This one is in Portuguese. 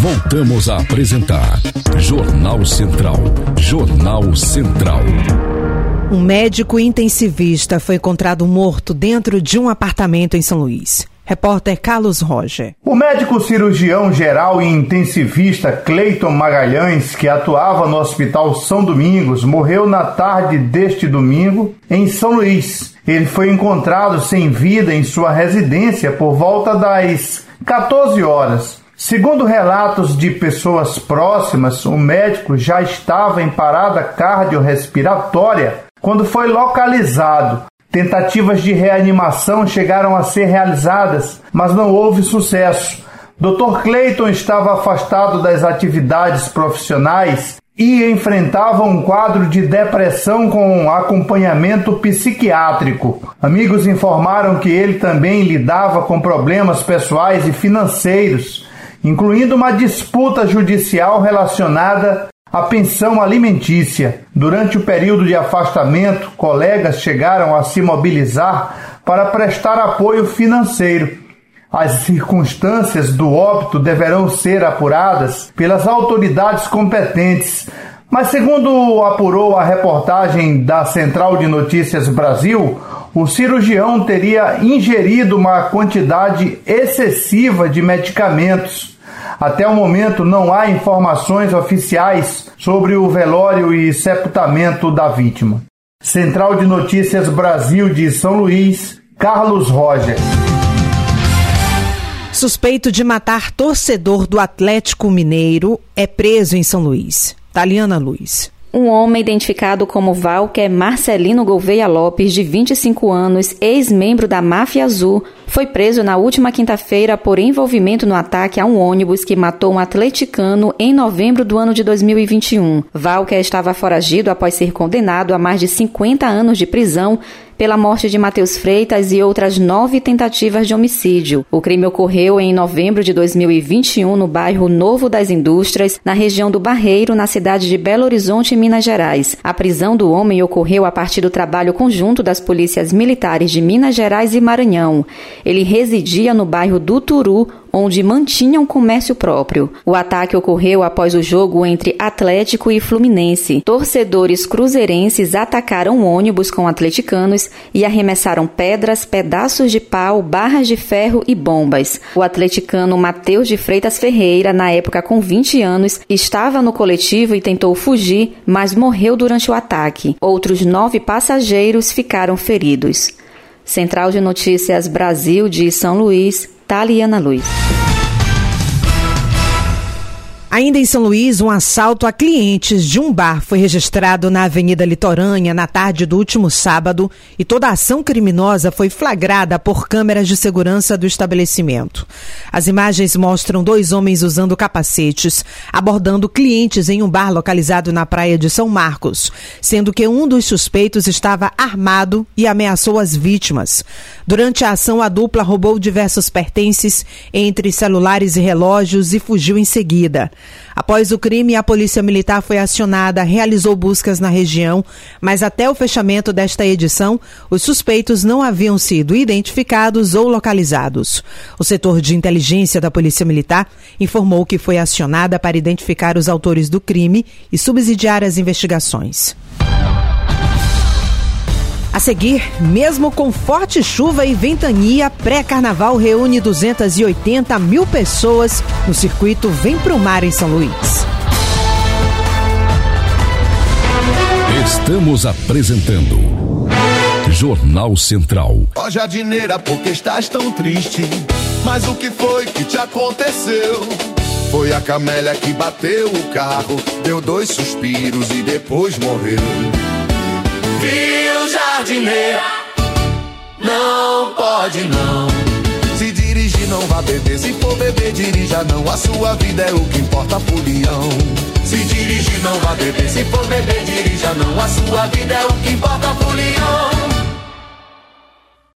Voltamos a apresentar Jornal Central. Jornal Central. Um médico intensivista foi encontrado morto dentro de um apartamento em São Luís. Repórter Carlos Roger. O médico cirurgião geral e intensivista Cleiton Magalhães, que atuava no Hospital São Domingos, morreu na tarde deste domingo em São Luís. Ele foi encontrado sem vida em sua residência por volta das 14 horas. Segundo relatos de pessoas próximas, o médico já estava em parada cardiorrespiratória quando foi localizado. Tentativas de reanimação chegaram a ser realizadas, mas não houve sucesso. Dr. Cleiton estava afastado das atividades profissionais e enfrentava um quadro de depressão com acompanhamento psiquiátrico. Amigos informaram que ele também lidava com problemas pessoais e financeiros, incluindo uma disputa judicial relacionada à pensão alimentícia. Durante o período de afastamento, colegas chegaram a se mobilizar para prestar apoio financeiro. As circunstâncias do óbito deverão ser apuradas pelas autoridades competentes, mas segundo apurou a reportagem da Central de Notícias Brasil, o cirurgião teria ingerido uma quantidade excessiva de medicamentos. Até o momento não há informações oficiais sobre o velório e sepultamento da vítima. Central de Notícias Brasil de São Luís, Carlos Roger. Suspeito de matar torcedor do Atlético Mineiro é preso em São Luís. Taliana Luiz. Um homem identificado como Walker Marcelino Gouveia Lopes, de 25 anos, ex-membro da Máfia Azul, foi preso na última quinta-feira por envolvimento no ataque a um ônibus que matou um atleticano em novembro do ano de 2021. Walker estava foragido após ser condenado a mais de 50 anos de prisão pela morte de Matheus Freitas e outras 9 tentativas de homicídio. O crime ocorreu em novembro de 2021 no bairro Novo das Indústrias, na região do Barreiro, na cidade de Belo Horizonte, Minas Gerais. A prisão do homem ocorreu a partir do trabalho conjunto das polícias militares de Minas Gerais e Maranhão. Ele residia no bairro do Turu, onde mantinha um comércio próprio. O ataque ocorreu após o jogo entre Atlético e Fluminense. Torcedores cruzeirenses atacaram ônibus com atleticanos e arremessaram pedras, pedaços de pau, barras de ferro e bombas. O atleticano Matheus de Freitas Ferreira, na época com 20 anos, estava no coletivo e tentou fugir, mas morreu durante o ataque. Outros 9 passageiros ficaram feridos. Central de Notícias Brasil de São Luís, Taliana Luiz. Ainda em São Luís, um assalto a clientes de um bar foi registrado na Avenida Litorânea na tarde do último sábado e toda a ação criminosa foi flagrada por câmeras de segurança do estabelecimento. As imagens mostram 2 homens usando capacetes, abordando clientes em um bar localizado na praia de São Marcos, sendo que um dos suspeitos estava armado e ameaçou as vítimas. Durante a ação, a dupla roubou diversos pertences, entre celulares e relógios, e fugiu em seguida. Após o crime, a Polícia Militar foi acionada, realizou buscas na região, mas até o fechamento desta edição, os suspeitos não haviam sido identificados ou localizados. O setor de inteligência da Polícia Militar informou que foi acionada para identificar os autores do crime e subsidiar as investigações. A seguir, mesmo com forte chuva e ventania, pré-carnaval reúne 280 mil pessoas no circuito Vem Pro Mar em São Luís. Estamos apresentando Jornal Central. Ó jardineira, por que estás tão triste? Mas o que foi que te aconteceu? Foi a camélia que bateu o carro, deu 2 suspiros e depois morreu. Viu, jardineira? Não pode não. Se dirigir não vá beber, se for beber dirija não. A sua vida é o que importa, folião. Se dirigir não vá beber, se for beber dirija não. A sua vida é o que importa, folião.